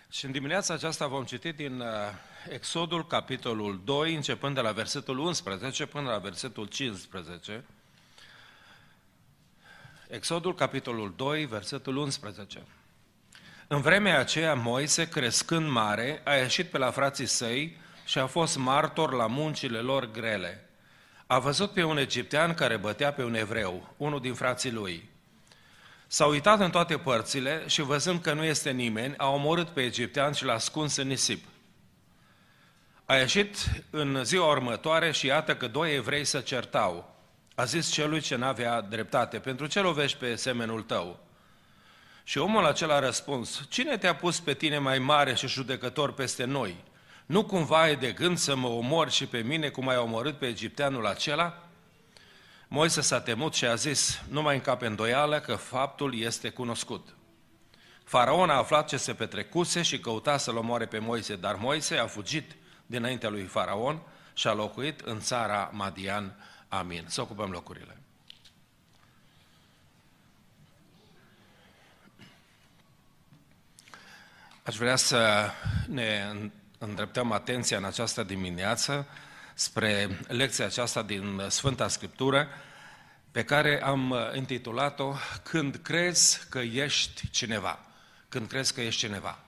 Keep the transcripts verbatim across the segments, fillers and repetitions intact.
Și în dimineața aceasta vom citi din Exodul, capitolul doi, începând de la versetul unsprezece până la versetul cincisprezece. Exodul, capitolul doi, versetul unsprezece. În vremea aceea, Moise, crescând mare, a ieșit pe la frații săi și a fost martor la muncile lor grele. A văzut pe un egiptean care bătea pe un evreu, unul din frații lui. S-a uitat în toate părțile și văzând că nu este nimeni, a omorât pe egiptean și l-a ascuns în nisip. A ieșit în ziua următoare și iată că doi evrei se certau. A zis celui ce n-avea dreptate: pentru ce lovești pe semenul tău? Și omul acela a răspuns: cine te-a pus pe tine mai mare și judecător peste noi? Nu cumva ai de gând să mă omori și pe mine cum ai omorât pe egipteanul acela? Moise s-a temut și a zis: nu mai încape îndoială că faptul este cunoscut. Faraon a aflat ce se petrecuse și căuta să-l omoare pe Moise, dar Moise a fugit dinaintea lui Faraon și a locuit în țara Madian. Amin. Să ocupăm locurile. Aș vrea să ne îndreptăm atenția în această dimineață spre lecția aceasta din Sfânta Scriptură, pe care am intitulat-o Când crezi că ești cineva. Când crezi că ești cineva.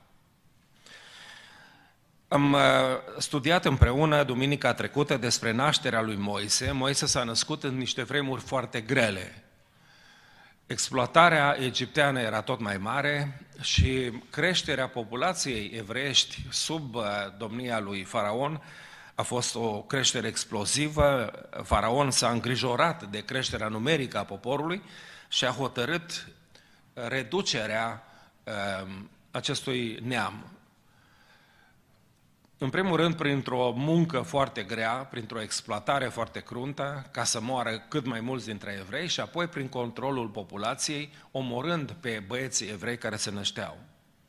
Am studiat împreună duminica trecută despre nașterea lui Moise. Moise s-a născut în niște vremuri foarte grele. Exploatarea egipteană era tot mai mare și creșterea populației evreiești sub domnia lui Faraon a fost o creștere explozivă. Faraon s-a îngrijorat de creșterea numerică a poporului și a hotărât reducerea uh, acestui neam. În primul rând, printr-o muncă foarte grea, printr-o exploatare foarte cruntă, ca să moară cât mai mulți dintre evrei, și apoi prin controlul populației, omorând pe băieții evrei care se nășteau.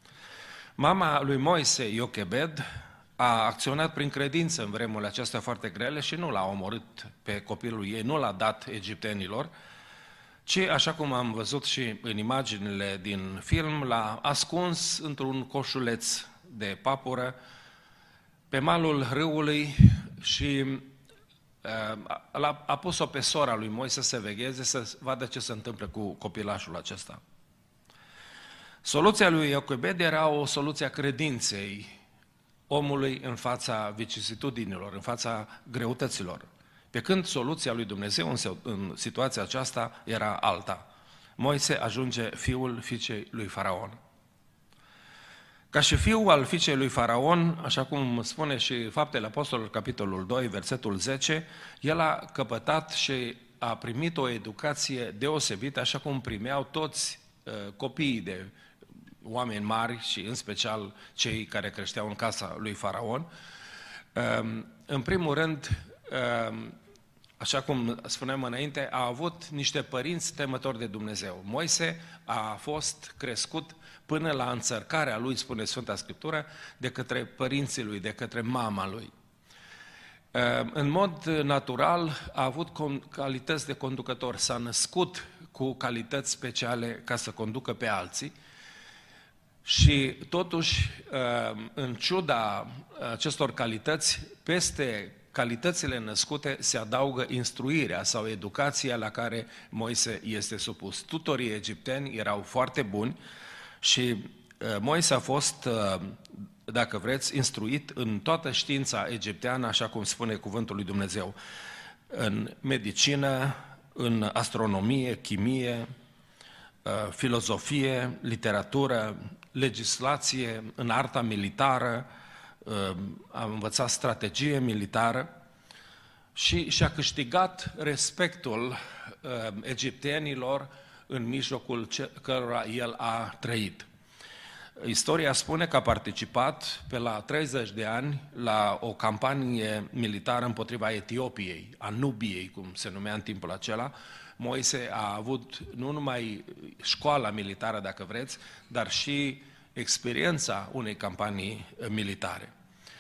Mama lui Moise, Iochebed, a acționat prin credință în vremurile acestea foarte grele și nu l-a omorât pe copilul ei, nu l-a dat egiptenilor, ci, așa cum am văzut și în imaginile din film, l-a ascuns într-un coșuleț de papură pe malul râului și uh, a pus-o pe sora lui Moise să vegheze, să vadă ce se întâmplă cu copilașul acesta. Soluția lui Iochebed era o soluție a credinței omului în fața vicisitudinilor, în fața greutăților. Pe când soluția lui Dumnezeu în situația aceasta era alta. Moise ajunge fiul fiicei lui Faraon. Ca și fiul al fiicei lui Faraon, așa cum spune și Faptele Apostolilor, capitolul doi, versetul zece, el a căpătat și a primit o educație deosebită, așa cum primeau toți uh, copiii de oameni mari și în special cei care creșteau în casa lui Faraon. Uh, în primul rând, uh, așa cum spuneam înainte, a avut niște părinți temători de Dumnezeu. Moise a fost crescut până la înțărcarea lui, spune Sfânta Scriptură, de către părinții lui, de către mama lui. În mod natural a avut calități de conducător, s-a născut cu calități speciale ca să conducă pe alții și totuși, în ciuda acestor calități, peste calitățile născute se adaugă instruirea sau educația la care Moise este supus. Tutorii egipteni erau foarte buni și Moise a fost, dacă vreți, instruit în toată știința egipteană, așa cum spune cuvântul lui Dumnezeu, în medicină, în astronomie, chimie, filozofie, literatură, legislație, în arta militară, a învățat strategie militară și și-a câștigat respectul egiptenilor în mijlocul cărora el a trăit. Istoria spune că a participat pe la treizeci de ani la o campanie militară împotriva Etiopiei, a Nubiei, cum se numea în timpul acela. Moise a avut nu numai școala militară, dacă vreți, dar și experiența unei campanii militare.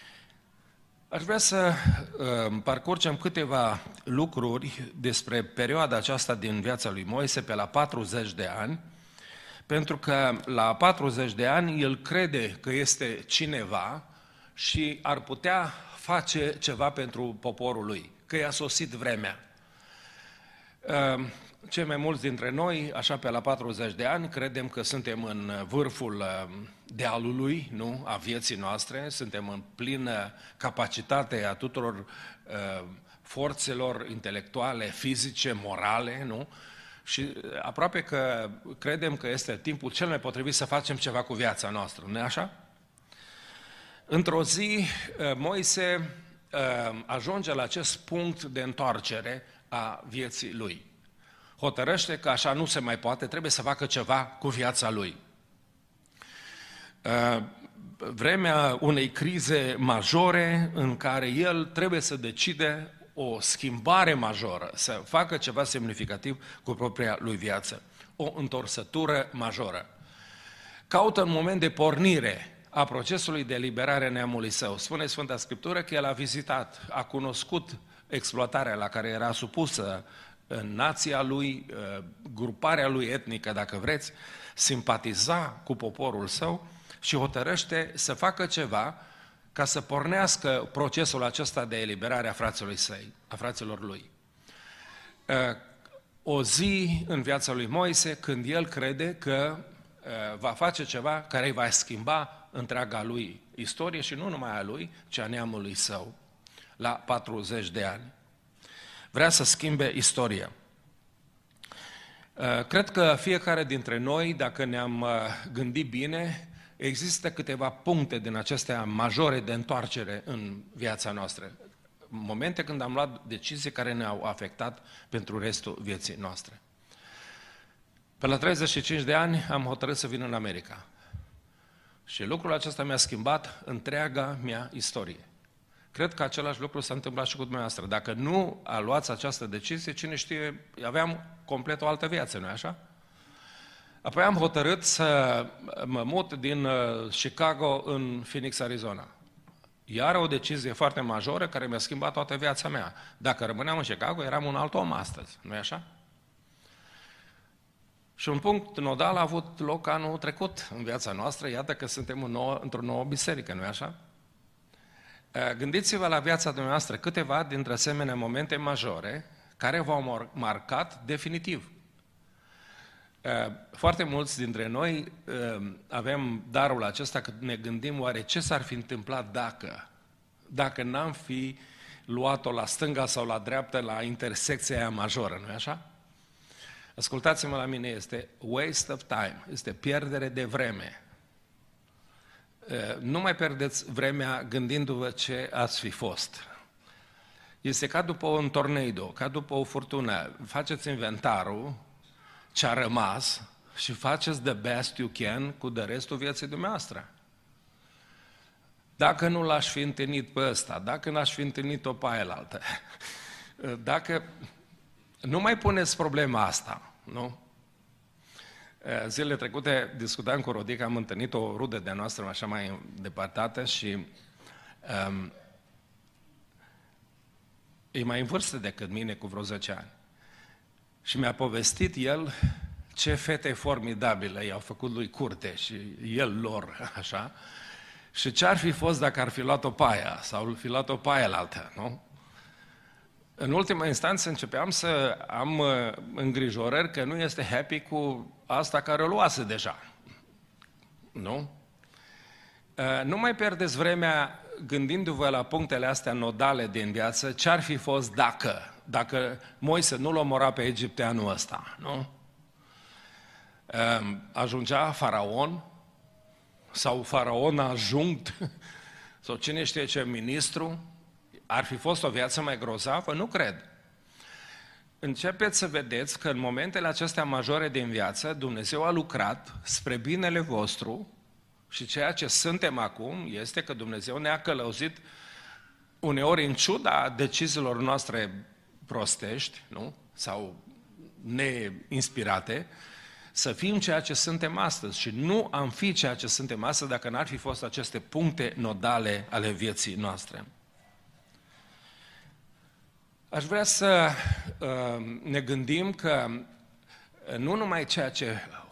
Aș vrea să uh, parcurgem câteva lucruri despre perioada aceasta din viața lui Moise, pe la patruzeci de ani, Pentru că la patruzeci de ani el crede că este cineva și ar putea face ceva pentru poporul lui, că i-a sosit vremea. Cei mai mulți dintre noi, așa pe la patruzeci de ani, credem că suntem în vârful dealului, nu, a vieții noastre, suntem în plină capacitate a tuturor uh, forțelor intelectuale, fizice, morale, nu? Și aproape că credem că este timpul cel mai potrivit să facem ceva cu viața noastră, nu-i așa? Într-o zi, Moise ajunge la acest punct de întoarcere a vieții lui. Hotărăște că așa nu se mai poate, trebuie să facă ceva cu viața lui. Vremea unei crize majore în care el trebuie să decide o schimbare majoră, să facă ceva semnificativ cu propria lui viață, o întorsătură majoră. Caută un moment de pornire a procesului de eliberare a neamului său. Spune Sfânta Scriptură că el a vizitat, a cunoscut exploatarea la care era supusă nația lui, gruparea lui etnică, dacă vreți, simpatiza cu poporul său și hotărăște să facă ceva ca să pornească procesul acesta de eliberare a fraților săi, a fraților lui. O zi în viața lui Moise când el crede că va face ceva care îi va schimba întreaga lui istorie și nu numai a lui, ci a neamului său, la patruzeci de ani. Vrea să schimbe istoria. Cred că fiecare dintre noi, dacă ne-am gândit bine, există câteva puncte din acestea majore de întoarcere în viața noastră. Momente când am luat decizii care ne-au afectat pentru restul vieții noastre. Pe la treizeci și cinci de ani am hotărât să vin în America. Și lucrul acesta mi-a schimbat întreaga mea istorie. Cred că același lucru s-a întâmplat și cu dumneavoastră. Dacă nu a luat această decizie, cine știe, aveam complet o altă viață, nu-i așa? Apoi am hotărât să mă mut din Chicago în Phoenix, Arizona. Iar o decizie foarte majoră care mi-a schimbat toată viața mea. Dacă rămâneam în Chicago, eram un alt om astăzi, nu-i așa? Și un punct nodal a avut loc anul trecut în viața noastră, iată că suntem în nouă, într-o nouă biserică, nu-i așa? Gândiți-vă la viața dumneavoastră câteva dintre asemenea momente majore care v-au marcat definitiv. Foarte mulți dintre noi avem darul acesta că ne gândim oare ce s-ar fi întâmplat dacă, dacă n-am fi luat-o la stânga sau la dreapta la intersecția aia majoră, nu-i așa? Ascultați-mă la mine, este waste of time, este pierdere de vreme. Nu mai pierdeți vremea gândindu-vă ce ați fi fost. Este ca după un tornado, ca după o furtună. Faceți inventarul, ce a rămas și faceți the best you can cu de restul vieții dumneavoastră. Dacă nu l-aș fi întâlnit pe ăsta, dacă n-aș fi întâlnit-o pe aia altă, dacă... Nu mai puneți problema asta, nu? Zilele trecute discutam cu Rodica, am întâlnit o rudă de-a noastră așa mai depărtată și um, e mai în vârstă decât mine cu vreo zece ani. Și mi-a povestit el ce fete formidabile i-au făcut lui curte și el lor, așa, și ce ar fi fost dacă ar fi luat-o pe aia sau fi luat-o pe aia altă, nu? În ultima instanță începeam să am îngrijorări că nu este happy cu asta care o luase deja. Nu? Nu mai pierdeți vremea gândindu-vă la punctele astea nodale din viață, ce ar fi fost dacă, dacă Moise nu-l omora pe egipteanul ăsta, nu? Ajungea faraon sau faraon ajunct sau cine știe ce ministru. Ar fi fost o viață mai grozavă? Nu cred. Începeți să vedeți că în momentele acestea majore din viață, Dumnezeu a lucrat spre binele vostru și ceea ce suntem acum este că Dumnezeu ne-a călăuzit uneori în ciuda deciziilor noastre prostești, nu? Sau neinspirate, să fim ceea ce suntem astăzi și nu am fi ceea ce suntem astăzi dacă n-ar fi fost aceste puncte nodale ale vieții noastre. Aș vrea să uh, ne gândim că nu numai ceea ce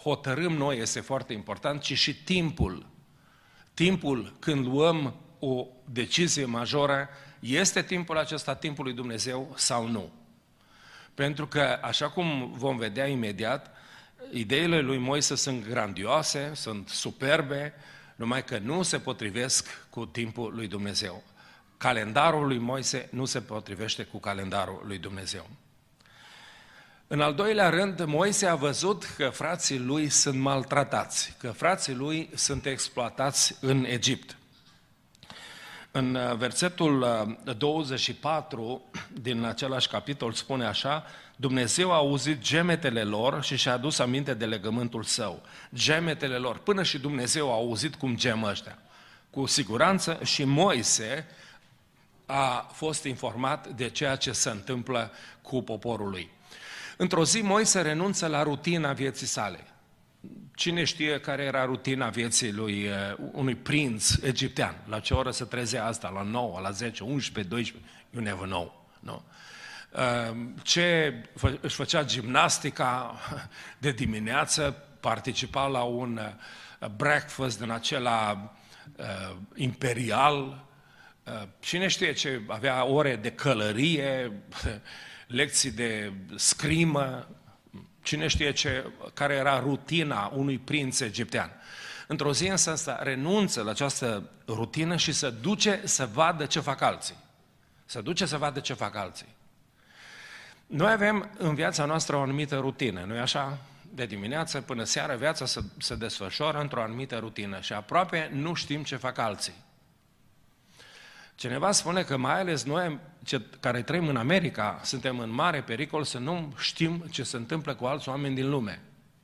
hotărâm noi este foarte important, ci și timpul. Timpul când luăm o decizie majoră, este timpul acesta timpul lui Dumnezeu sau nu? Pentru că, așa cum vom vedea imediat, ideile lui Moise sunt grandioase, sunt superbe, numai că nu se potrivesc cu timpul lui Dumnezeu. Calendarul lui Moise nu se potrivește cu calendarul lui Dumnezeu. În al doilea rând, Moise a văzut că frații lui sunt maltratați, că frații lui sunt exploatați în Egipt. În versetul douăzeci și patru din același capitol spune așa: Dumnezeu a auzit gemetele lor și și-a adus aminte de legământul său. Gemetele lor, până și Dumnezeu a auzit cum gem ăștia. Cu siguranță și Moise a fost informat de ceea ce se întâmplă cu poporul lui. Într-o zi Moise renunță la rutina vieții sale. Cine știe care era rutina vieții lui unui prinț egiptean? La ce oră se trezea asta? La nouă, la zece, unsprezece, doisprezece? You never know. No? Ce își făcea gimnastica de dimineață, participa la un breakfast din acela uh, imperial. Cine știe ce avea ore de călărie, lecții de scrimă, cine știe ce, care era rutina unui prinț egiptean. Într-o zi însă asta renunță la această rutină și se duce să vadă ce fac alții. Se duce să vadă ce fac alții. Noi avem în viața noastră o anumită rutină, nu-i așa? De dimineață până seara viața se, se desfășoară într-o anumită rutină și aproape nu știm ce fac alții. Cineva spune că mai ales noi care trăim în America suntem în mare pericol să nu știm ce se întâmplă cu alți oameni din lume.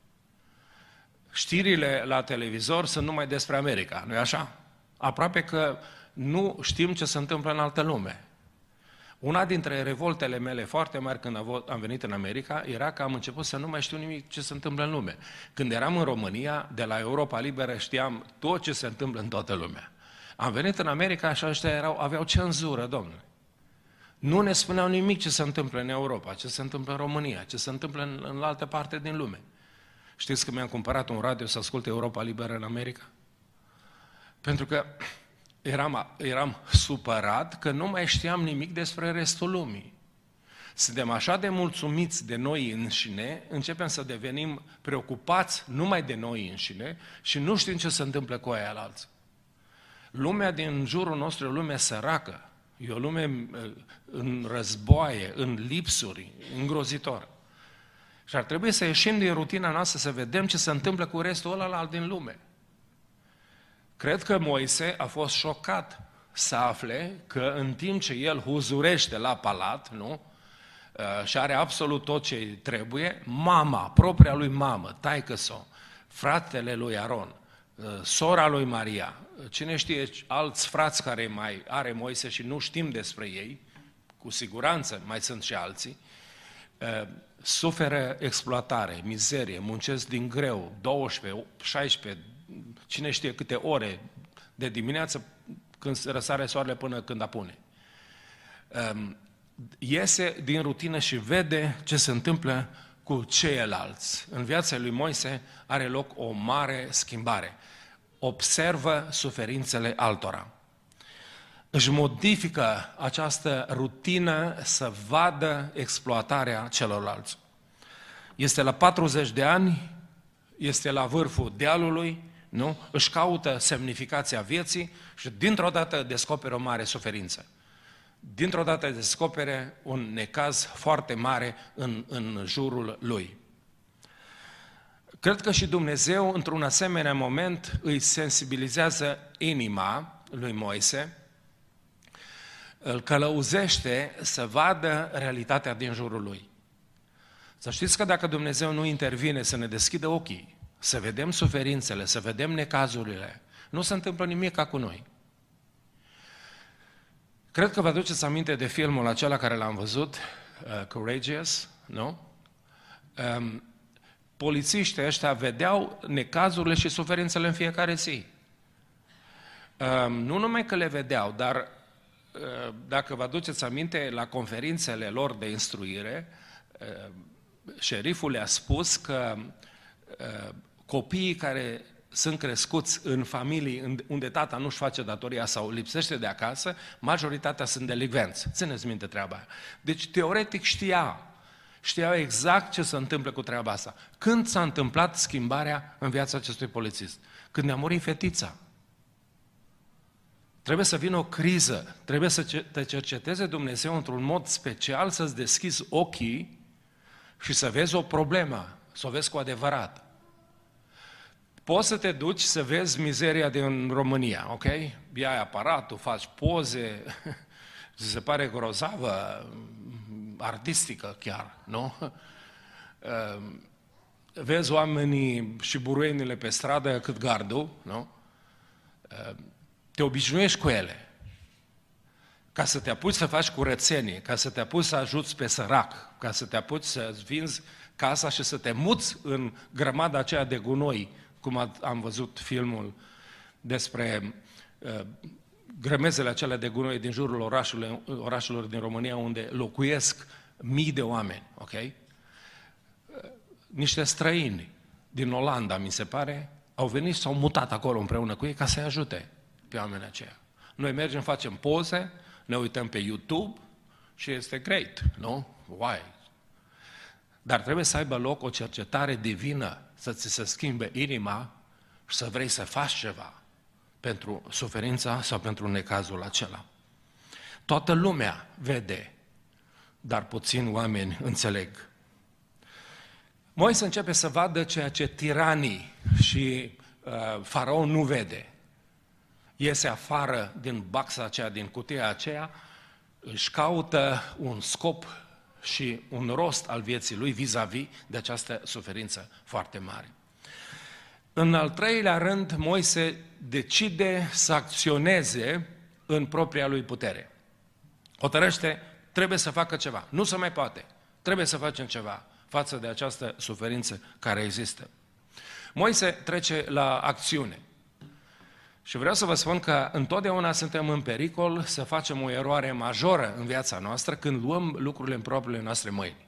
Știrile la televizor sunt numai despre America, nu-i așa? Aproape că nu știm ce se întâmplă în altă lume. Una dintre revoltele mele foarte mari când am venit în America era că am început să nu mai știu nimic ce se întâmplă în lume. Când eram în România, de la Europa Liberă știam tot ce se întâmplă în toată lumea. Am venit în America și ăștia erau, aveau cenzură, domnule. Nu ne spuneau nimic ce se întâmplă în Europa, ce se întâmplă în România, ce se întâmplă în, în altă parte din lume. Știți că mi-am cumpărat un radio să ascult Europa Liberă în America? Pentru că eram, eram supărat că nu mai știam nimic despre restul lumii. Suntem așa de mulțumiți de noi înșine, începem să devenim preocupați numai de noi înșine și nu știm ce se întâmplă cu aia alții. Lumea din jurul nostru e o lume săracă, e o lume în războaie, în lipsuri, îngrozitor. Și ar trebui să ieșim din rutina noastră să vedem ce se întâmplă cu restul ălalt din lume. Cred că Moise a fost șocat să afle că în timp ce el huzurește la palat, nu? Și are absolut tot ce trebuie, mama, propria lui mamă, taică-s-o, fratele lui Aron, sora lui Maria, cine știe alți frați care mai are Moise și nu știm despre ei, cu siguranță mai sunt și alții, suferă exploatare, mizerie, muncesc din greu, douăsprezece, șaisprezece, cine știe câte ore de dimineață când răsare soarele până când apune. Iese din rutină și vede ce se întâmplă cu ceilalți. În viața lui Moise are loc o mare schimbare. Observă suferințele altora. Își modifică această rutină să vadă exploatarea celorlalți. Este la patruzeci de ani, este la vârful dealului, nu? Își caută semnificația vieții și dintr-o dată descoperă o mare suferință. Dintr-o dată descopere un necaz foarte mare în, în jurul lui. Cred că și Dumnezeu, într-un asemenea moment, îi sensibilizează inima lui Moise, îl călăuzește să vadă realitatea din jurul lui. Să știți că dacă Dumnezeu nu intervine să ne deschidă ochii, să vedem suferințele, să vedem necazurile, nu se întâmplă nimic ca cu noi. Cred că vă aduceți aminte de filmul acela care l-am văzut, uh, Courageous, nu? Um, polițiștii ăștia vedeau necazurile și suferințele în fiecare zi. Um, nu numai că le vedeau, dar uh, dacă vă aduceți aminte, la conferințele lor de instruire, uh, șeriful le-a spus că uh, copiii care sunt crescuți în familii unde tata nu-și face datoria sau lipsește de acasă, majoritatea sunt delicvenți. Țineți minte treaba aia. Deci, teoretic știa, știa exact ce se întâmplă cu treaba asta. Când s-a întâmplat schimbarea în viața acestui polițist? Când ne-a murit fetița. Trebuie să vină o criză, trebuie să te cerceteze Dumnezeu într-un mod special, să-ți deschizi ochii și să vezi o problemă, să o vezi cu adevărat. Poți să te duci să vezi mizeria din România, ok? Iai aparatul, faci poze, ți se pare grozavă, artistică chiar, nu? Vezi oamenii și buruienile pe stradă cât gardul, nu? Te obișnuiești cu ele. Ca să te apuci să faci curățenie, ca să te apuci să ajuți pe sărac, ca să te apuci să-ți vinzi casa și să te muți în grămada aceea de gunoi, cum am văzut filmul despre uh, grămezele acelea de gunoi din jurul orașului, orașelor din România, unde locuiesc mii de oameni, ok? Uh, niște străini din Olanda, mi se pare, au venit și s-au mutat acolo împreună cu ei ca să-i ajute pe oamenii aceia. Noi mergem, facem poze, ne uităm pe YouTube și este great, nu? Why? Dar trebuie să aibă loc o cercetare divină, să ți se schimbe inima și să vrei să faci ceva pentru suferința sau pentru necazul acela. Toată lumea vede, dar puțini oameni înțeleg. Moise începe să vadă ceea ce tiranii și uh, faraon nu vede. Iese afară din baxa aceea, din cutia aceea, își caută un scop și un rost al vieții lui vis-a-vis de această suferință foarte mare. În al treilea rând, Moise decide să acționeze în propria lui putere. Hotărăște, trebuie să facă ceva. Nu se mai poate. Trebuie să facem ceva față de această suferință care există. Moise trece la acțiune. Și vreau să vă spun că întotdeauna suntem în pericol să facem o eroare majoră în viața noastră când luăm lucrurile în propriile noastre mâini.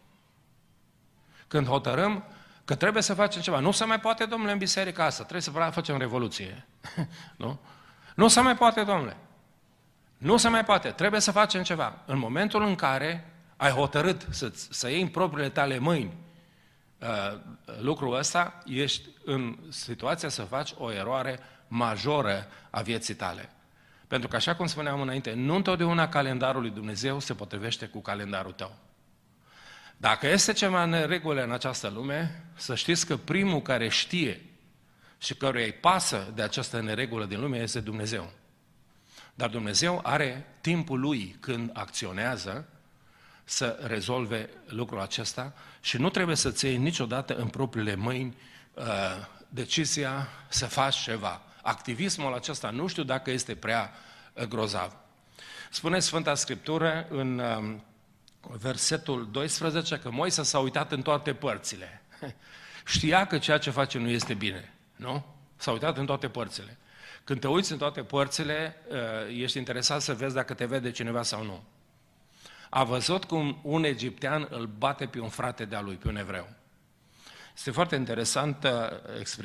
Când hotărâm că trebuie să facem ceva. Nu se mai poate, domnule, în biserica asta. Trebuie să facem revoluție. Nu? Nu se mai poate, domnule. Nu se mai poate. Trebuie să facem ceva. În momentul în care ai hotărât să, să iei în propriile tale mâini uh, lucrul ăsta, ești în situația să faci o eroare majoră a vieții tale. Pentru că, așa cum spuneam înainte, nu întotdeauna calendarul lui Dumnezeu se potrivește cu calendarul tău. Dacă este ceva în regulă în această lume, să știți că primul care știe și căruia îi pasă de această neregulă din lume este Dumnezeu. Dar Dumnezeu are timpul lui când acționează să rezolve lucrul acesta și nu trebuie să-ți iei niciodată în propriile mâini uh, decizia să faci ceva. Activismul acesta nu știu dacă este prea grozav. Spune Sfânta Scriptură în um, versetul doisprezece că Moise s-a uitat în toate părțile. Știa că ceea ce face nu este bine, nu? S-a uitat în toate părțile. Când te uiți în toate părțile, ești interesat să vezi dacă te vede cineva sau nu. A văzut cum un egiptean îl bate pe un frate de-a lui, pe un evreu. Este foarte interesantă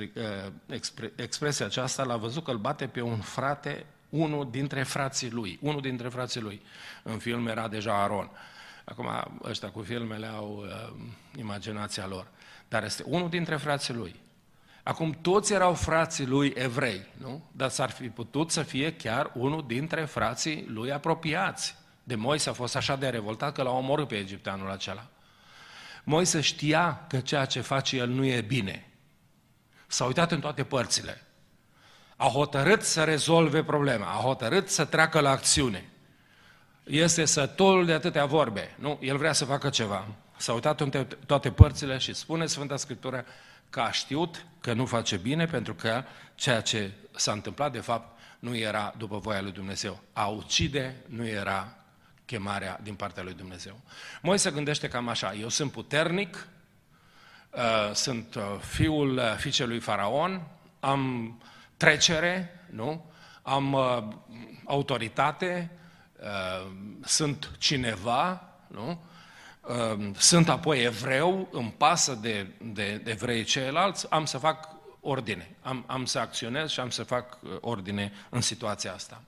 expresia aceasta, l-a văzut că îl bate pe un frate, unul dintre frații lui, unul dintre frații lui. În film era deja Aron. Acum ăștia cu filmele au uh, imaginația lor. Dar este unul dintre frații lui. Acum toți erau frații lui evrei, nu? Dar s-ar fi putut să fie chiar unul dintre frații lui apropiați. De Moise a fost așa de revoltat că l-a omorât pe egipteanul acela. Moise știa că ceea ce face el nu e bine. S-a uitat în toate părțile. A hotărât să rezolve problema, a hotărât să treacă la acțiune. Este sătul de atâtea vorbe, nu? El vrea să facă ceva. S-a uitat în toate părțile și spune Sfânta Scriptură că a știut că nu face bine pentru că ceea ce s-a întâmplat de fapt nu era după voia lui Dumnezeu. A ucide nu era chemarea din partea lui Dumnezeu. Moise gândește cam așa, eu sunt puternic, sunt fiul fiicelui Faraon, am trecere, nu? Am autoritate, sunt cineva, nu? Sunt apoi evreu, îmi pasă de, de, de evrei ceilalți, am să fac ordine. Am, am să acționez și am să fac ordine în situația asta.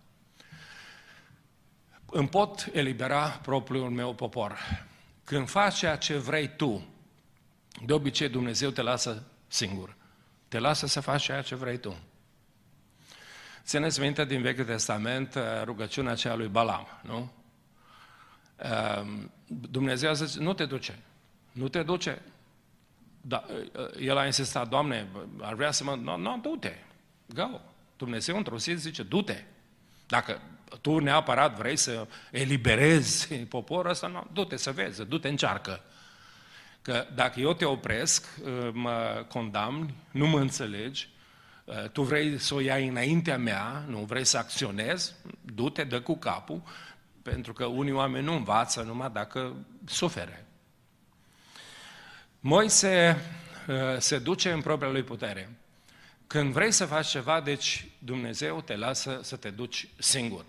Îmi pot elibera propriul meu popor. Când faci ceea ce vrei tu, de obicei Dumnezeu te lasă singur. Te lasă să faci ceea ce vrei tu. Țineți minte din Vechiul Testament rugăciunea aceea lui Balam, nu? Dumnezeu zice, nu te duce, nu te duce. Da, el a insistat, Doamne, ar vrea să mă... Nu, no, du-te, go. Dumnezeu într-o zi zice, du-te. Dacă tu neapărat vrei să eliberezi poporul ăsta, no, du-te să vezi, du-te, încearcă. Că dacă eu te opresc, mă condamni, nu mă înțelegi, tu vrei să o iei înaintea mea, nu vrei să acționezi, du-te, dă cu capul, pentru că unii oameni nu învață numai dacă sufere. Moise se duce în propria lui putere. Când vrei să faci ceva, deci Dumnezeu te lasă să te duci singur.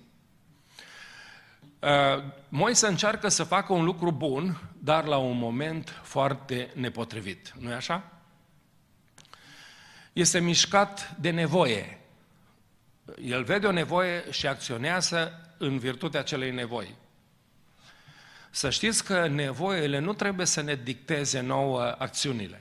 Moise încearcă să facă un lucru bun, dar la un moment foarte nepotrivit. Nu-i așa? Este mișcat de nevoie. El vede o nevoie și acționează în virtutea acelei nevoi. Să știți că nevoile nu trebuie să ne dicteze nouă acțiunile.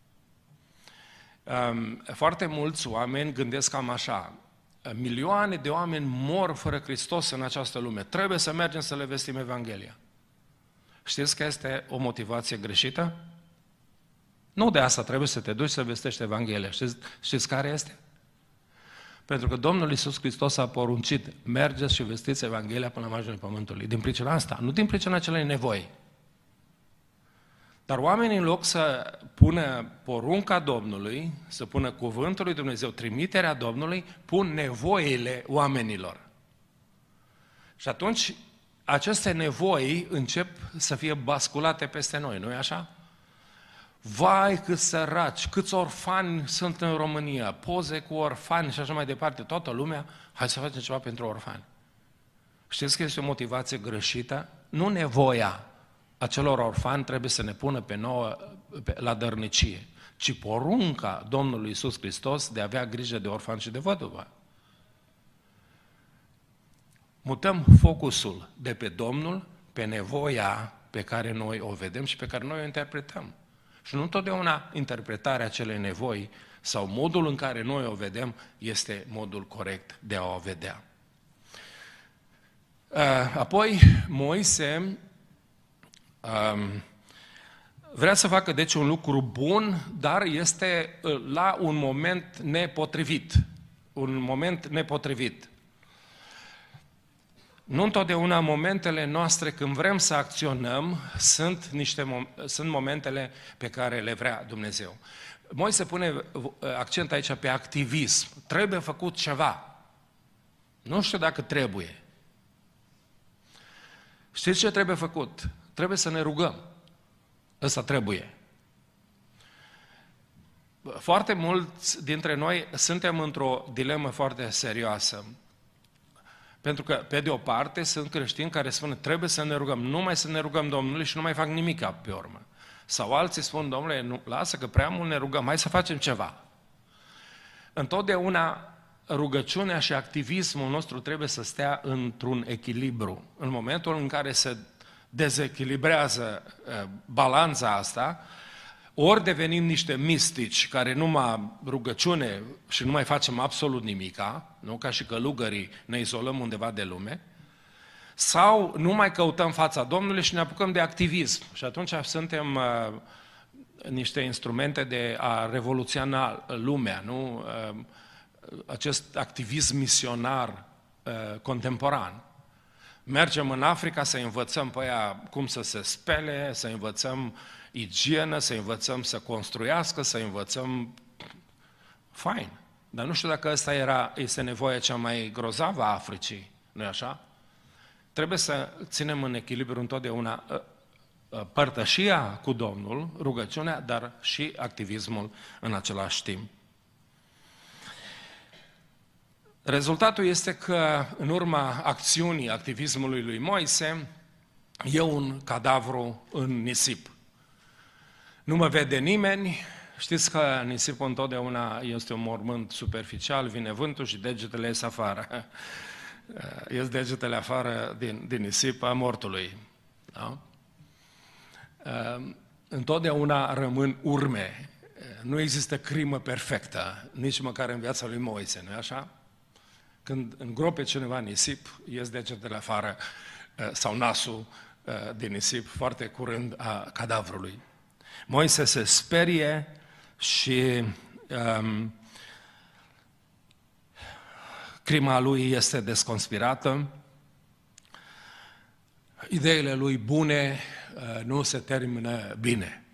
Foarte mulți oameni gândesc cam așa. Milioane de oameni mor fără Hristos în această lume. Trebuie să mergem să le vestim Evanghelia. Știți că este o motivație greșită? Nu de asta trebuie să te duci să vestești Evanghelia. Știți, știți care este? Pentru că Domnul Iisus Hristos a poruncit, mergeți și vestiți Evanghelia până la marginea pământului. Din pricina asta, nu din pricina acelei nevoi. Dar oamenii, în loc să pună porunca Domnului, să pună cuvântul lui Dumnezeu, trimiterea Domnului, pun nevoile oamenilor. Și atunci, aceste nevoi încep să fie basculate peste noi, nu-i așa? Vai, câți săraci, câți orfani sunt în România, poze cu orfani și așa mai departe, toată lumea, hai să facem ceva pentru orfani. Știți că este o motivație greșită? Nu nevoia acelor orfani trebuie să ne pună pe nouă pe, la dărnicie, ci porunca Domnului Iisus Hristos de a avea grijă de orfani și de văduvă. Mutăm focusul de pe Domnul pe nevoia pe care noi o vedem și pe care noi o interpretăm. Și nu întotdeauna interpretarea acelei nevoi sau modul în care noi o vedem este modul corect de a o vedea. Apoi, Moise vrea să facă deci un lucru bun, dar este la un moment nepotrivit. Un moment nepotrivit. Nu întotdeauna momentele noastre când vrem să acționăm sunt, niște, sunt momentele pe care le vrea Dumnezeu. Moise pune accent aici pe activism. Trebuie făcut ceva. Nu știu dacă trebuie. Știți ce trebuie făcut? Trebuie să ne rugăm. Ăsta trebuie. Foarte mulți dintre noi suntem într-o dilemă foarte serioasă. Pentru că, pe de o parte, sunt creștini care spun trebuie să ne rugăm, numai să ne rugăm Domnului și nu mai fac nimic pe urmă. Sau alții spun, Domnule, nu, lasă că prea mult ne rugăm, hai să facem ceva. Întotdeauna rugăciunea și activismul nostru trebuie să stea într-un echilibru. În momentul în care se dezechilibrează uh, balanța asta, ori devenim niște mistici care numai rugăciune și nu mai facem absolut nimica, nu? Ca și călugării ne izolăm undeva de lume, sau nu mai căutăm fața Domnului și ne apucăm de activism. Și atunci suntem uh, niște instrumente de a revoluționa lumea, nu? Uh, acest activism misionar uh, contemporan. Mergem în Africa să învățăm pe aia cum să se spele, să învățăm igienă, să învățăm să construiască, să învățăm... Fain. Dar nu știu dacă ăsta era, este nevoia cea mai grozavă a Africii, nu-i așa? Trebuie să ținem în echilibru întotdeauna părtășia cu Domnul, rugăciunea, dar și activismul în același timp. Rezultatul este că, în urma acțiunii activismului lui Moise, e un cadavru în nisip. Nu mă vede nimeni, Știți că nisipul întotdeauna este un mormânt superficial, vine vântul și degetele ies afară. Ies degetele afară din, din nisip a mortului. Da? Întotdeauna rămân urme. Nu există crimă perfectă, nici măcar în viața lui Moise, nu-i așa? Când îngrope cineva nisip, ies degetele afară sau nasul din nisip foarte curând a cadavrului. Moise se sperie și um, crima lui este desconspirată, ideile lui bune uh, nu se termină bine.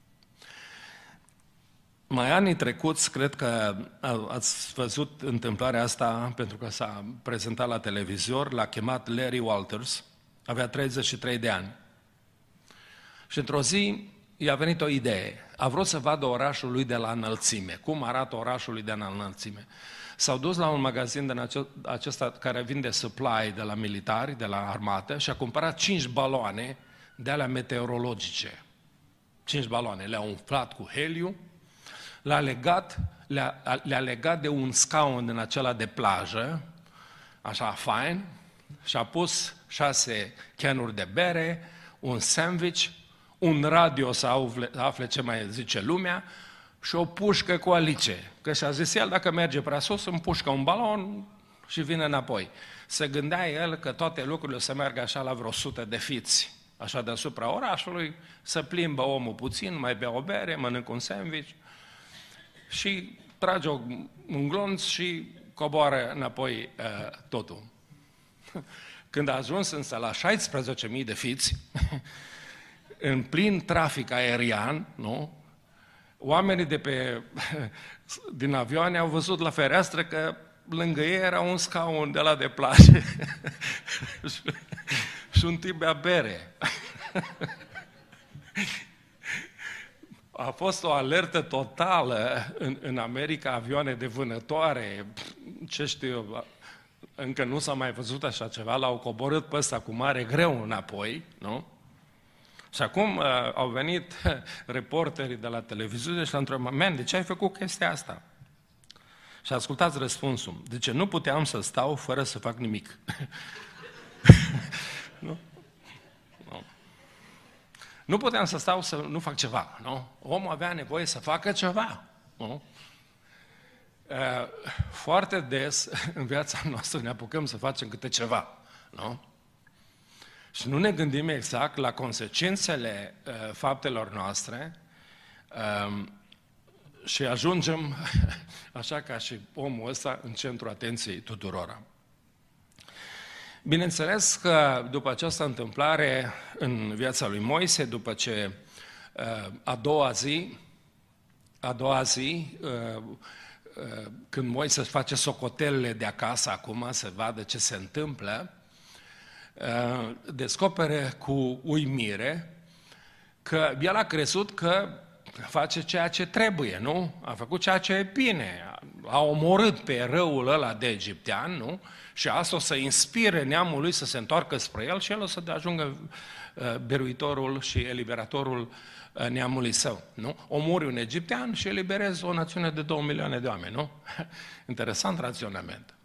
Mai anii trecuți, cred că ați văzut întâmplarea asta, pentru că s-a prezentat la televizor, l-a chemat Larry Walters, avea treizeci și trei de ani. Și într-o zi i-a venit o idee. A vrut să vadă orașul lui de la înălțime. Cum arată orașul lui de la înălțime? S-au dus la un magazin din acesta care vinde supply de la militari, de la armată, și a cumpărat cinci baloane de alea meteorologice. Cinci baloane. Le-a umflat cu heliu, le-a legat, le-a, le-a legat de un scaun din acela de plajă, așa fain, și a pus șase canuri de bere, un sandwich, un radio să afle, afle ce mai zice lumea și o pușcă cu alice. Că și-a zis el, dacă merge prea sus, împușcă un balon și vine înapoi. Se gândea el că toate lucrurile o să meargă așa la vreo sută de fiți, așa deasupra orașului, să plimbă omul puțin, mai bea o bere, mănâncă un sandwich și trage un glonț și coboară înapoi uh, totul. Când a ajuns însă la șaisprezece mii de fiți, în plin trafic aerian, nu? Oamenii de pe, din avioane au văzut la fereastră că lângă ei era un scaun de la de plajă și un tip bea bere. A fost o alertă totală în, în America, avioane de vânătoare, ce știu eu, încă nu s-a mai văzut așa ceva, l-au coborât pe ăsta cu mare greu înapoi, nu? Și acum uh, au venit reporterii de la televiziune și l-au întrebat, man, de ce ai făcut chestia asta? Și ascultați răspunsul, de ce nu puteam să stau fără să fac nimic. Nu? Nu. Nu puteam să stau să nu fac ceva, nu? Omul avea nevoie să facă ceva, nu? Uh, foarte des în viața noastră ne apucăm să facem câte ceva, nu? Și nu ne gândim exact la consecințele uh, faptelor noastre uh, și ajungem, așa ca și omul ăsta, în centrul atenției tuturora. Bineînțeles că după această întâmplare în viața lui Moise, după ce uh, a doua zi, a doua zi, uh, uh, când Moise face socotelele de acasă acum, să vadă ce se întâmplă, descopere cu uimire că el a crezut că face ceea ce trebuie, nu? A făcut ceea ce e bine, a omorât pe răul ăla de egiptean, nu? Și asta o să inspire neamul lui să se întoarcă spre el și el o să ajungă biruitorul și eliberatorul neamului său, nu? Omori un egiptean și eliberezi o națiune de două milioane de oameni, nu? Interesant raționament.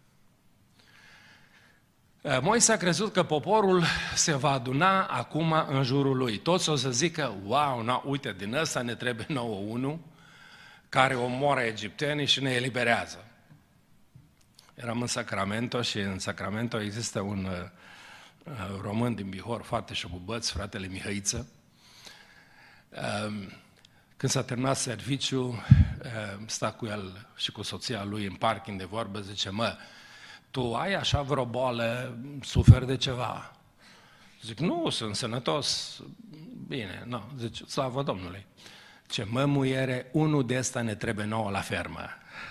Moise a crezut că poporul se va aduna acum în jurul lui. Toți o să zică, wow, na, uite, din ăsta ne trebuie nouă unul care omoară egiptenii și ne eliberează. Eram în Sacramento și în Sacramento există un uh, român din Bihor, foarte șogubăț, fratele Mihăiță. Uh, când s-a terminat serviciu, uh, sta cu el și cu soția lui în parking de vorbă, zice, mă, tu ai așa vreo boală, suferi de ceva? Zic, nu, sunt sănătos. Bine, nu, zice, slavă Domnului. Ce mă, muiere, unul de ăsta ne trebuie nouă la fermă.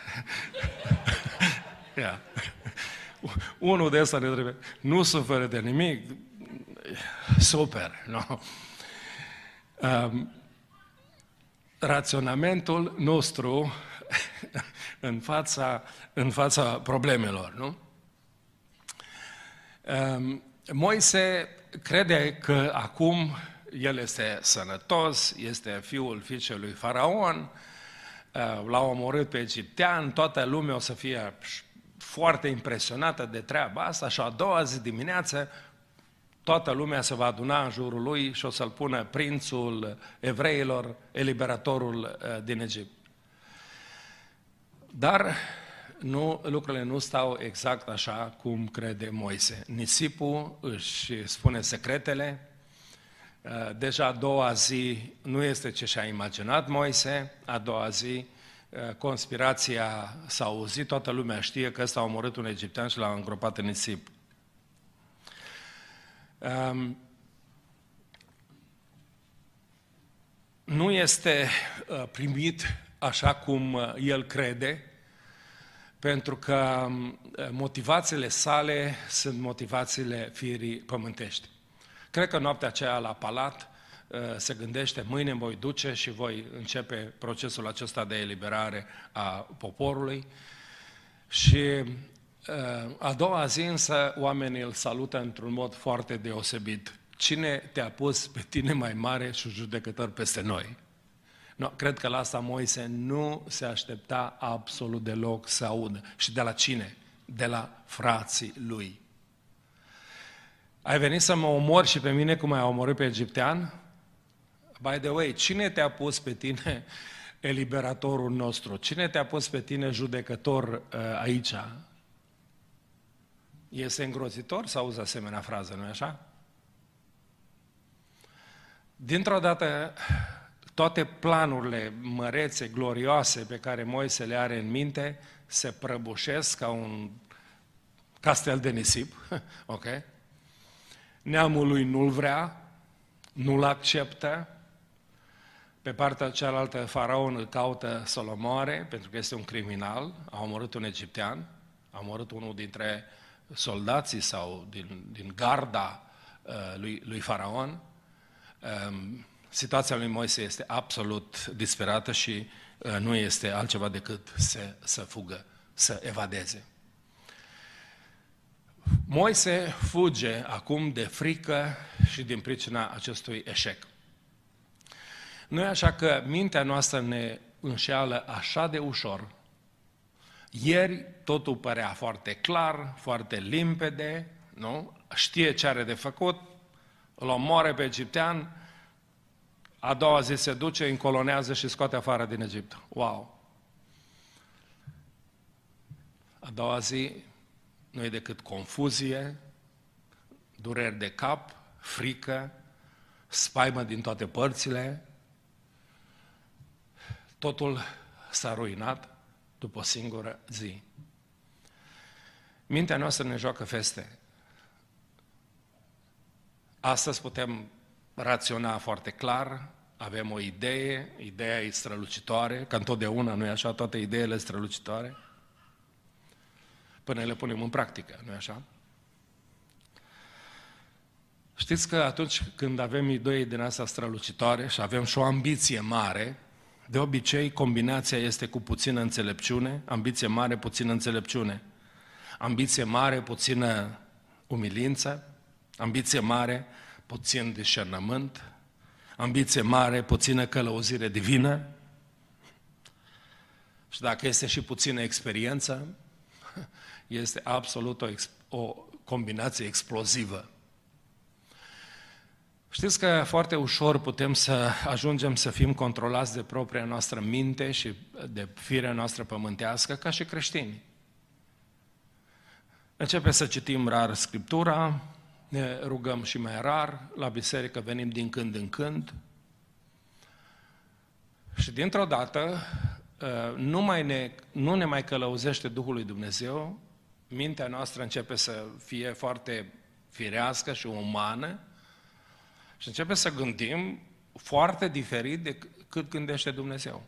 Yeah. Unul de ăsta ne trebuie. Nu suferă de nimic. Super, nu? Um, raționamentul nostru în fața, în fața problemelor, nu? Um, Moise crede că acum el este sănătos, este fiul fiicelui Faraon, l-au omorât pe egiptean, toată lumea o să fie foarte impresionată de treaba asta și a doua zi dimineață toată lumea se va aduna în jurul lui și o să-l pună prințul evreilor, eliberatorul din Egipt. Dar nu, lucrurile nu stau exact așa cum crede Moise. Nisipul își spune secretele. Deja a doua zi nu este ce și-a imaginat Moise, a doua zi conspirația s-a auzit, toată lumea știe că ăsta a omorât un egiptean și l-a îngropat în nisip. Um, nu este primit așa cum el crede, pentru că motivațiile sale sunt motivațiile firii pământești. Cred că noaptea aceea la palat se gândește, mâine mă voi duce și voi începe procesul acesta de eliberare a poporului. Și a doua zi însă oamenii îl salută într-un mod foarte deosebit. Cine te-a pus pe tine mai mare și judecător peste noi? No, cred că la asta Moise nu se aștepta absolut deloc să audă. Și de la cine? De la frații lui. Ai venit să mă omori și pe mine cum ai omorât pe egiptean? By the way, cine te-a pus pe tine eliberatorul nostru? Cine te-a pus pe tine judecător uh, aici? Este îngrozitor să auzi asemenea frază, nu-i așa? Dintr-o dată, toate planurile mărețe, glorioase pe care Moise le are în minte se prăbușesc ca un castel de nisip, ok? Neamul lui nu-l vrea, nu-l acceptă. Pe partea cealaltă, faraon îl caută să-l omoare, pentru că este un criminal, a omorât un egiptean, a omorât unul dintre soldații sau din, din garda uh, lui, lui faraon. Um, situația lui Moise este absolut disperată și uh, nu este altceva decât să, să fugă, să evadeze. Moise fuge acum de frică și din pricina acestui eșec. Nu e așa că mintea noastră ne înșeală așa de ușor. Ieri totul părea foarte clar, foarte limpede, nu? Știe ce are de făcut, îl omoare pe egiptean, a doua zi se duce, încolonează și scoate afară din Egipt. Wow! A doua zi nu e decât confuzie, dureri de cap, frică, spaimă din toate părțile. Totul s-a ruinat după o singură zi. Mintea noastră ne joacă feste. Astăzi putem raționa foarte clar, avem o idee, ideea e strălucitoare, că întotdeauna, nu e așa, toate ideile strălucitoare, până le punem în practică, nu e așa? Știți că atunci când avem idei din astea strălucitoare și avem și o ambiție mare, de obicei combinația este cu puțină înțelepciune, ambiție mare, puțină înțelepciune, ambiție mare, puțină umilință, ambiție mare, puțin discernământ, ambiție mare, puțină călăuzire divină și dacă este și puțină experiență, este absolut o, o combinație explozivă. Știți că foarte ușor putem să ajungem să fim controlați de propria noastră minte și de firea noastră pământească ca și creștini. Începem să citim rar Scriptura, ne rugăm și mai rar, la biserică venim din când în când și dintr-o dată nu, mai ne, nu ne mai călăuzește Duhul lui Dumnezeu, mintea noastră începe să fie foarte firească și umană și începe să gândim foarte diferit decât gândește Dumnezeu.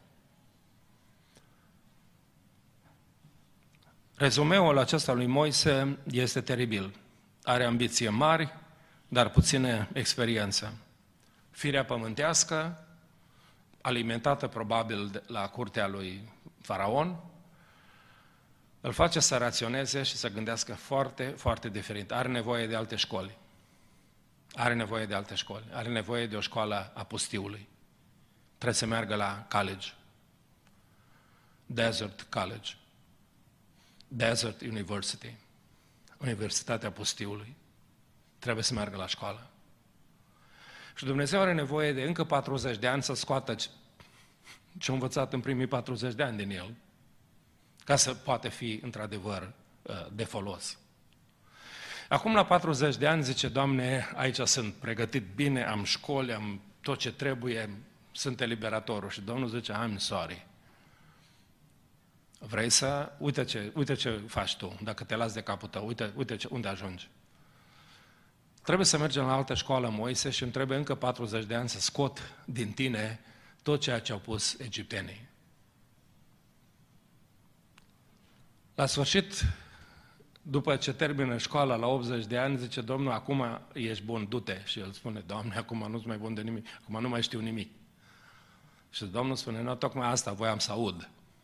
Rezumeul acesta lui Moise este teribil. Are ambiție mari, dar puțină experiență. Firea pământească, alimentată probabil la curtea lui Faraon, îl face să raționeze și să gândească foarte, foarte diferit. Are nevoie de alte școli. Are nevoie de alte școli. Are nevoie de o școală a pustiului. Trebuie să meargă la college. Desert College, Desert University, Universitatea Pustiului. Trebuie să meargă la școală. Și Dumnezeu are nevoie de încă patruzeci de ani să scoată ce a învățat în primii patruzeci de ani din el, ca să poată fi într-adevăr de folos. Acum la patruzeci de ani zice, Doamne, aici sunt pregătit bine, am școli, am tot ce trebuie, sunt eliberatorul. Și Domnul zice, I'm sorry. Vrei să... Uite ce, uite ce faci tu, dacă te lași de capul tău, uite, uite ce, unde ajungi. Trebuie să mergem la altă școală, Moise, și îmi trebuie încă patruzeci de ani să scot din tine tot ceea ce au pus egiptenii. La sfârșit, după ce termină școala la optzeci de ani, zice, Domnul, acum ești bun, du-te. Și el spune, Doamne, acum nu-s mai bun de nimic, acum nu mai știu nimic. Și Domnul spune, nu, tocmai asta voiam să aud.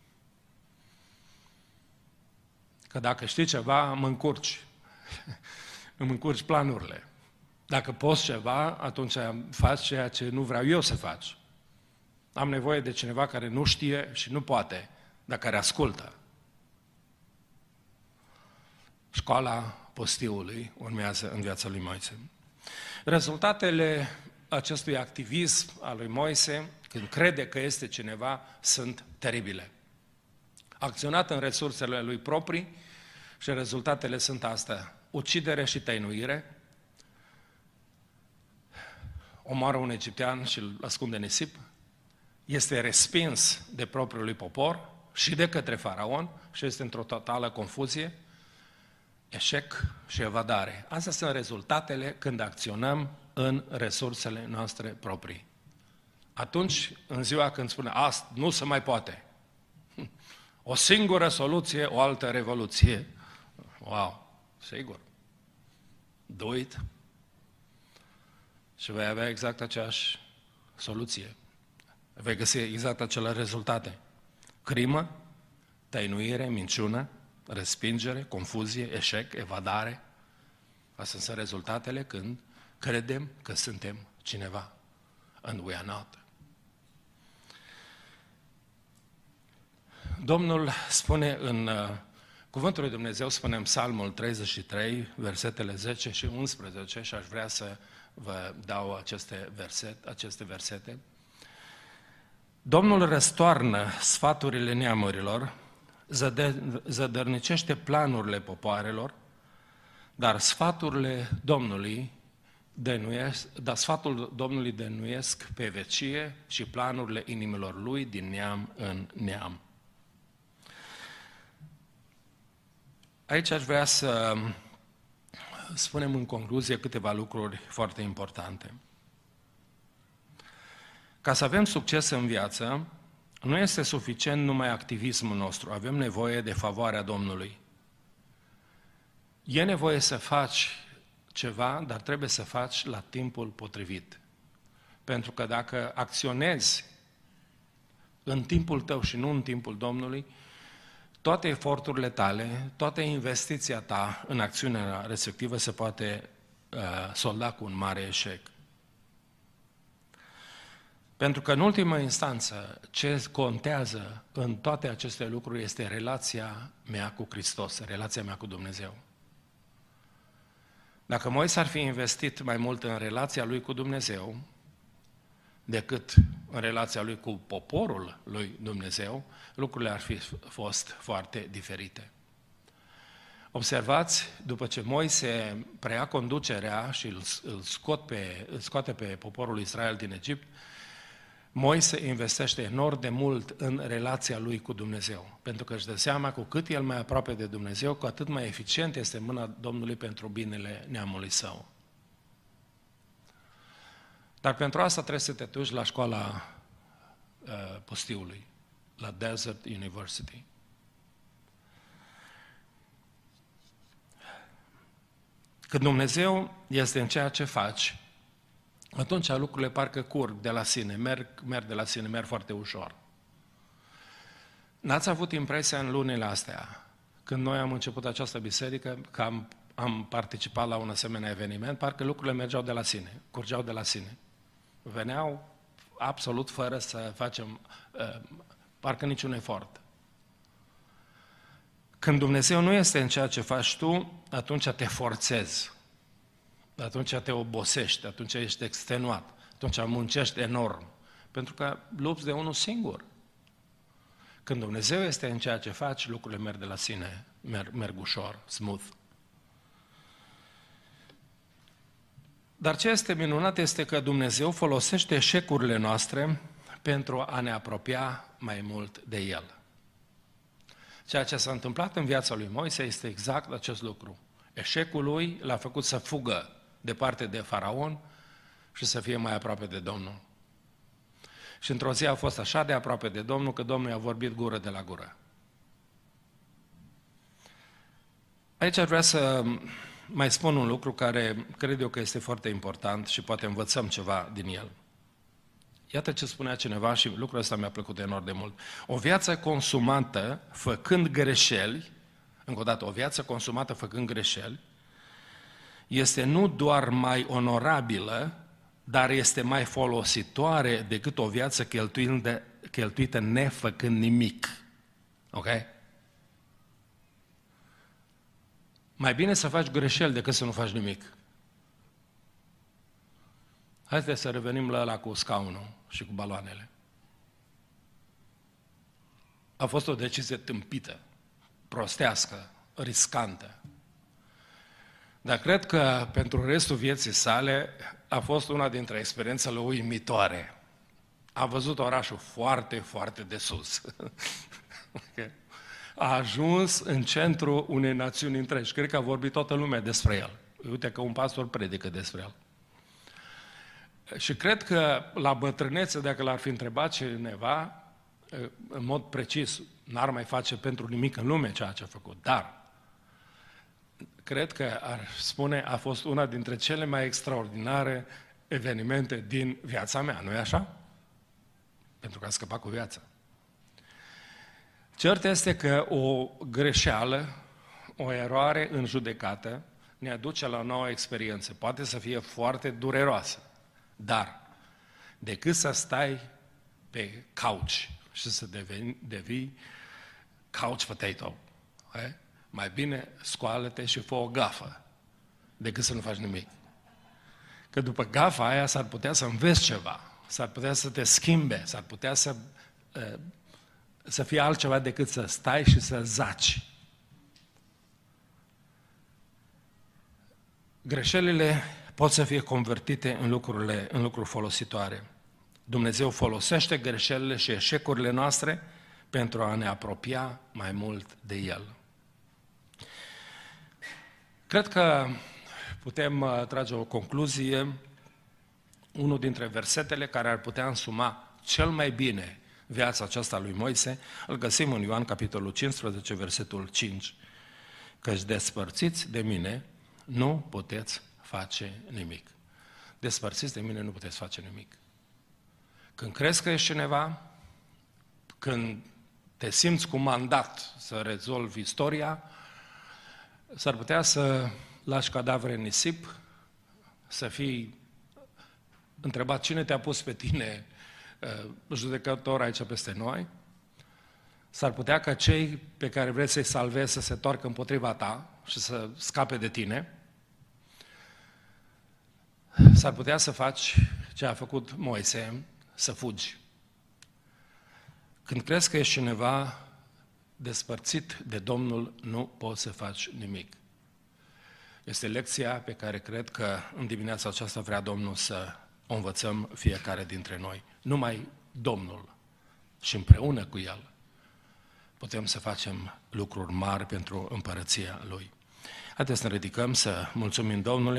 Că dacă știi ceva, mă încurci. Îmi încurci planurile. Dacă poți ceva, atunci faci ceea ce nu vreau eu să faci. Am nevoie de cineva care nu știe și nu poate, dar care ascultă. Școala Pustiului urmează în viața lui Moise. Rezultatele acestui activism al lui Moise, când crede că este cineva, sunt teribile. Acționat în resursele lui proprii și rezultatele sunt astea. Ucidere și tăinuire, omoară un egiptean și îl ascunde în nisip, este respins de propriul lui popor și de către faraon și este într-o totală confuzie, eșec și evadare. Astea sunt rezultatele când acționăm în resursele noastre proprii. Atunci, în ziua când spune, asta nu se mai poate. O singură soluție, o altă revoluție. Wow, sigur. Do it. Și vei avea exact aceeași soluție. Vei găsi exact acele rezultate. Crimă, tăinuire, minciună, respingere, confuzie, eșec, evadare. Astea sunt rezultatele când credem că suntem cineva. And we are not. Domnul spune în uh, Cuvântul lui Dumnezeu, spune în Psalmul treizeci și trei, versetele zece și unsprezece, și aș vrea să vă dau aceste, verset, aceste versete. Domnul răstoarnă sfaturile neamurilor, zădărnicește planurile popoarelor, dar sfaturile Domnului dăinuiesc, dar sfatul Domnului dăinuiesc pe vecie și planurile inimilor lui din neam în neam. Aici aș vrea să spunem în concluzie câteva lucruri foarte importante. Ca să avem succes în viață, nu este suficient numai activismul nostru, avem nevoie de favoarea Domnului. E nevoie să faci ceva, dar trebuie să faci la timpul potrivit. Pentru că dacă acționezi în timpul tău și nu în timpul Domnului, toate eforturile tale, toată investiția ta în acțiunea respectivă se poate uh, solda cu un mare eșec. Pentru că în ultimă instanță, ce contează în toate aceste lucruri este relația mea cu Hristos, relația mea cu Dumnezeu. Dacă Moise ar fi investit mai mult în relația lui cu Dumnezeu decât în relația lui cu poporul lui Dumnezeu, lucrurile ar fi fost foarte diferite. Observați, după ce Moise preia conducerea și îl, îl, scot pe, îl scoate pe poporul Israel din Egipt, Moise investește enorm de mult în relația lui cu Dumnezeu, pentru că își dă seama cu cât el mai aproape de Dumnezeu, cu atât mai eficient este mâna Domnului pentru binele neamului său. Dar pentru asta trebuie să te duci la școala uh, Pustiului, la Desert University. Când Dumnezeu este în ceea ce faci, atunci lucrurile parcă curg de la sine, merg, merg de la sine, merg foarte ușor. N-ați avut impresia în lunile astea, când noi am început această biserică, că am, am participat la un asemenea eveniment, parcă lucrurile mergeau de la sine, curgeau de la sine. Veneau absolut fără să facem, uh, parcă niciun efort. Când Dumnezeu nu este în ceea ce faci tu, atunci te forțezi, atunci te obosești, atunci ești extenuat, atunci muncești enorm, pentru că lupți de unul singur. Când Dumnezeu este în ceea ce faci, lucrurile merg de la sine, merg, merg ușor, smooth. Dar ce este minunat este că Dumnezeu folosește eșecurile noastre pentru a ne apropia mai mult de El. Ceea ce s-a întâmplat în viața lui Moise este exact acest lucru. Eșecul lui l-a făcut să fugă departe de Faraon și să fie mai aproape de Domnul. Și într-o zi a fost așa de aproape de Domnul că Domnul i-a vorbit gură de la gură. Aici ar vrea să mai spun un lucru care cred eu că este foarte important și poate învățăm ceva din el. Iată ce spunea cineva și lucrul ăsta mi-a plăcut enorm de mult. O viață consumată făcând greșeli, încă o dată, o viață consumată făcând greșeli, este nu doar mai onorabilă, dar este mai folositoare decât o viață cheltuită, cheltuită nefăcând nimic. Ok? Mai bine să faci greșeli decât să nu faci nimic. Haideți să revenim la ăla cu scaunul și cu baloanele. A fost o decizie tâmpită, prostească, riscantă. Dar cred că pentru restul vieții sale a fost una dintre experiențele uimitoare. A văzut orașul foarte, foarte de sus. Okay. A ajuns în centrul unei națiuni întregi. Cred că a vorbit toată lumea despre el. Uite că un pastor predică despre el. Și cred că la bătrânețe, dacă l-ar fi întrebat cineva, în mod precis, n-ar mai face pentru nimic în lume ceea ce a făcut. Dar cred că ar spune, a fost una dintre cele mai extraordinare evenimente din viața mea, nu-i așa? Pentru că a scăpat cu viața. Cert este că o greșeală, o eroare în judecată ne aduce la o nouă experiență. Poate să fie foarte dureroasă, dar decât să stai pe couch și să devii, devii couch potato, eh? Mai bine scoală-te și fă o gafă decât să nu faci nimic. Că după gafa aia s-ar putea să înveți ceva, s-ar putea să te schimbe, s-ar putea să, să fie altceva decât să stai și să zaci. Greșelile pot să fie convertite în, lucrurile, în lucruri folositoare. Dumnezeu folosește greșelile și eșecurile noastre pentru a ne apropia mai mult de El. Cred că putem trage o concluzie. Unul dintre versetele care ar putea însuma cel mai bine viața aceasta lui Moise, îl găsim în Ioan capitolul cincisprezece, versetul cinci. Căci despărțiți de mine nu puteți face nimic. Despărțiți de mine nu puteți face nimic. Când crezi că ești cineva, când te simți cu mandat să rezolvi istoria, s-ar putea să lași cadavre în nisip, să fii întrebat cine te-a pus pe tine judecător aici peste noi. S-ar putea ca cei pe care vreți să-i salvezi să se toarcă împotriva ta și să scape de tine. S-ar putea să faci ce a făcut Moise, să fugi. Când crezi că ești cineva despărțit de Domnul, nu poți să faci nimic. Este lecția pe care cred că în dimineața aceasta vrea Domnul să o învățăm fiecare dintre noi. Numai Domnul și împreună cu El putem să facem lucruri mari pentru împărăția Lui. Haideți să ne ridicăm, să mulțumim Domnului.